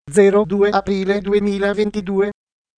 02 aprile 2022.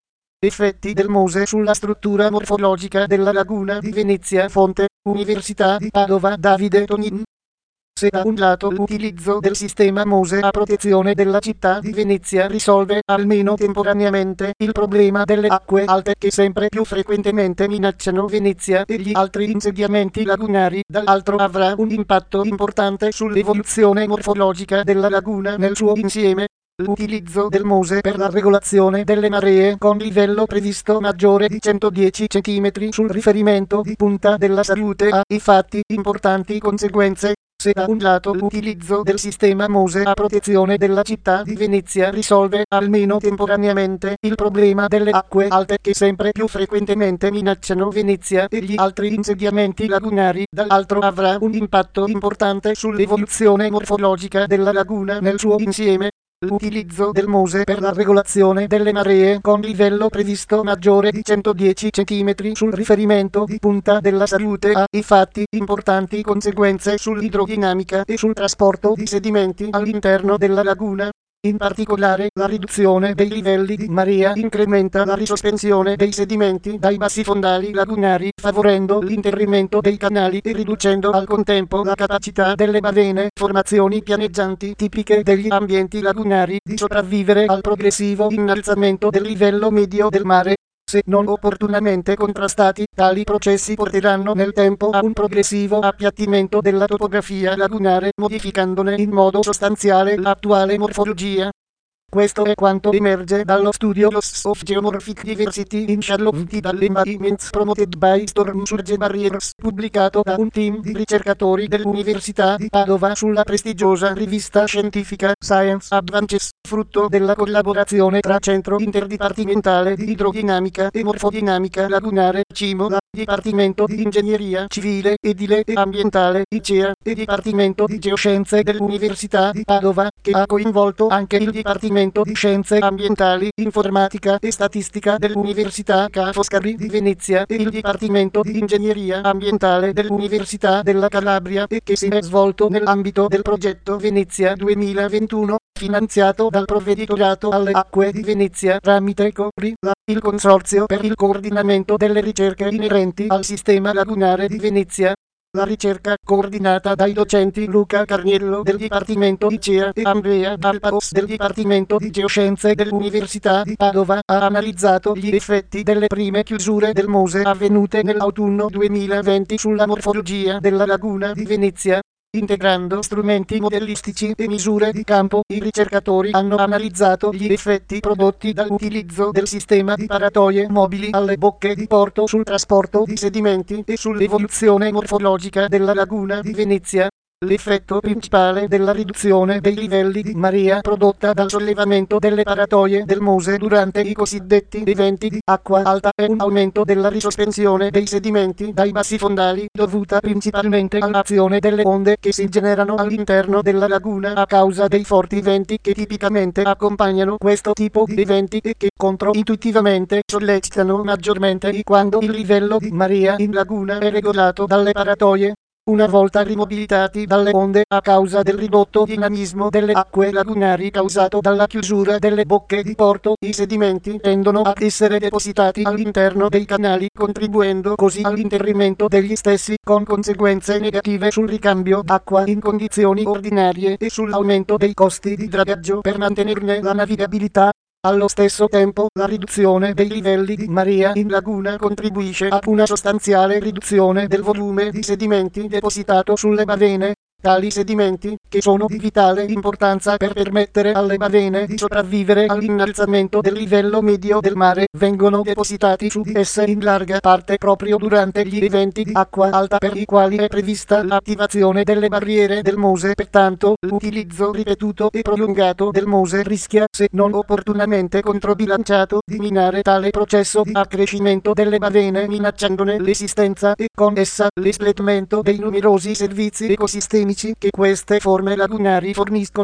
Effetti del Mose sulla struttura morfologica della laguna di Venezia. Fonte: Università di Padova. Davide Tonin. Se da un lato l'utilizzo del sistema Mose a protezione della città di Venezia risolve, almeno temporaneamente, il problema delle acque alte che sempre più frequentemente minacciano Venezia e gli altri insediamenti lagunari, dall'altro avrà un impatto importante sull'evoluzione morfologica della laguna nel suo insieme. L'utilizzo del Mose per la regolazione delle maree con livello previsto maggiore di 110 cm sul riferimento di Punta della Salute ha, infatti, importanti conseguenze. Se da un lato l'utilizzo del sistema Mose a protezione della città di Venezia risolve, almeno temporaneamente, il problema delle acque alte che sempre più frequentemente minacciano Venezia e gli altri insediamenti lagunari, dall'altro avrà un impatto importante sull'evoluzione morfologica della laguna nel suo insieme. L'utilizzo del Mose per la regolazione delle maree con livello previsto maggiore di 110 cm sul riferimento di Punta della Salute ha, infatti, importanti conseguenze sull'idrodinamica e sul trasporto di sedimenti all'interno della laguna. In particolare, la riduzione dei livelli di marea incrementa la risospensione dei sedimenti dai bassi fondali lagunari, favorendo l'interrimento dei canali e riducendo al contempo la capacità delle bavene, formazioni pianeggianti tipiche degli ambienti lagunari, di sopravvivere al progressivo innalzamento del livello medio del mare. Se non opportunamente contrastati, tali processi porteranno nel tempo a un progressivo appiattimento della topografia lagunare, modificandone in modo sostanziale l'attuale morfologia. Questo è quanto emerge dallo studio Loss of Geomorphic Diversity in Shallow Tidal Environments Promoted by Storm Surge Barriers, pubblicato da un team di ricercatori dell'Università di Padova sulla prestigiosa rivista scientifica Science Advances, frutto della collaborazione tra Centro Interdipartimentale di Idrodinamica e Morfodinamica Lagunare, CIMOLA, Dipartimento di Ingegneria Civile, Edile e Ambientale, ICEA, e Dipartimento di Geoscienze dell'Università di Padova, che ha coinvolto anche il Dipartimento di Scienze Ambientali, Informatica e Statistica dell'Università Ca' Foscari di Venezia e il Dipartimento di Ingegneria Ambientale dell'Università della Calabria e che si è svolto nell'ambito del progetto Venezia 2021, finanziato dal Provveditorato alle Acque di Venezia tramite CORI, il Consorzio per il coordinamento delle ricerche inerenti al sistema lagunare di Venezia. La ricerca, coordinata dai docenti Luca Carniello del Dipartimento ICEA e Andrea Dalpaos del Dipartimento di Geoscienze dell'Università di Padova, ha analizzato gli effetti delle prime chiusure del Mose avvenute nell'autunno 2020 sulla morfologia della laguna di Venezia. Integrando strumenti modellistici e misure di campo, i ricercatori hanno analizzato gli effetti prodotti dall'utilizzo del sistema di paratoie mobili alle bocche di porto sul trasporto di sedimenti e sull'evoluzione morfologica della laguna di Venezia. L'effetto principale della riduzione dei livelli di marea prodotta dal sollevamento delle paratoie del Mose durante i cosiddetti eventi di acqua alta è un aumento della risospensione dei sedimenti dai bassi fondali, dovuta principalmente all'azione delle onde che si generano all'interno della laguna a causa dei forti venti che tipicamente accompagnano questo tipo di eventi e che controintuitivamente sollecitano maggiormente quando il livello di marea in laguna è regolato dalle paratoie. Una volta rimobilitati dalle onde a causa del ridotto dinamismo delle acque lagunari causato dalla chiusura delle bocche di porto, i sedimenti tendono ad essere depositati all'interno dei canali, contribuendo così all'interrimento degli stessi, con conseguenze negative sul ricambio d'acqua in condizioni ordinarie e sull'aumento dei costi di dragaggio per mantenerne la navigabilità. Allo stesso tempo, la riduzione dei livelli di marea in laguna contribuisce ad una sostanziale riduzione del volume di sedimenti depositato sulle bavene. Tali sedimenti, che sono di vitale importanza per permettere alle bavene di sopravvivere all'innalzamento del livello medio del mare, vengono depositati su di esse in larga parte proprio durante gli eventi di acqua alta per i quali è prevista l'attivazione delle barriere del Mose. Pertanto, l'utilizzo ripetuto e prolungato del Mose rischia, se non opportunamente controbilanciato, di minare tale processo di accrescimento delle bavene, minacciandone l'esistenza e, con essa, l'espletamento dei numerosi servizi ecosistemici che queste forme lagunari forniscono.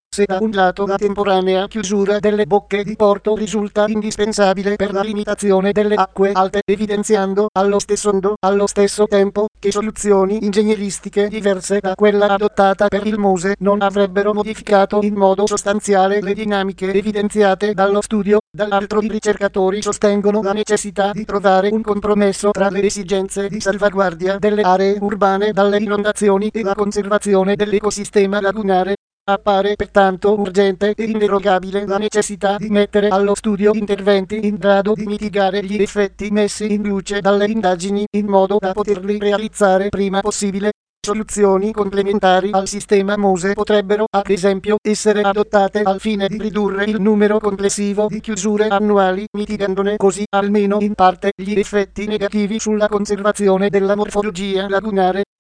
Se da un lato la temporanea chiusura delle bocche di porto risulta indispensabile per la limitazione delle acque alte, evidenziando allo stesso tempo che soluzioni ingegneristiche diverse da quella adottata per il Mose non avrebbero modificato in modo sostanziale le dinamiche evidenziate dallo studio, dall'altro i ricercatori sostengono la necessità di trovare un compromesso tra le esigenze di salvaguardia delle aree urbane dalle inondazioni e la conservazione dell'ecosistema lagunare. Appare pertanto urgente e inderogabile la necessità di mettere allo studio interventi in grado di mitigare gli effetti messi in luce dalle indagini in modo da poterli realizzare prima possibile. Soluzioni complementari al sistema Mose potrebbero, ad esempio, essere adottate al fine di ridurre il numero complessivo di chiusure annuali, mitigandone così, almeno in parte, gli effetti negativi sulla conservazione della morfologia lagunare.